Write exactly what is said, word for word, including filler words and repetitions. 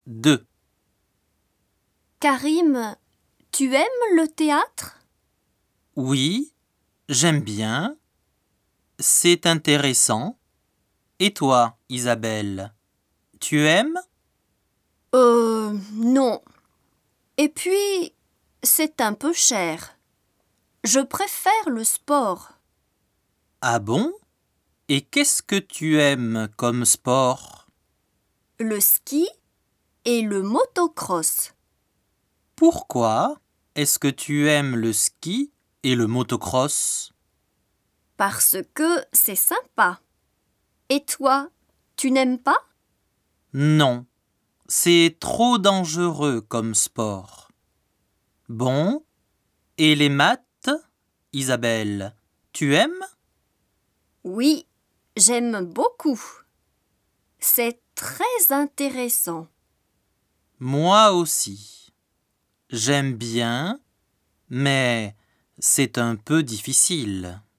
deux. Karim, tu aimes le théâtre? Oui, j'aime bien. C'est intéressant. Et toi, Isabelle, tu aimes? Euh, non. Et puis, c'est un peu cher. Je préfère le sport. Ah bon? Et qu'est-ce que tu aimes comme sport? Le ski et le motocross. Pourquoi est-ce que tu aimes le ski et le motocross? Parce que c'est sympa. Et toi, tu n'aimes pas? Non, c'est trop dangereux comme sport. Bon, et les maths, Isabelle, tu aimes? Oui, j'aime beaucoup. C'est très intéressant. Moi aussi. J'aime bien, mais c'est un peu difficile.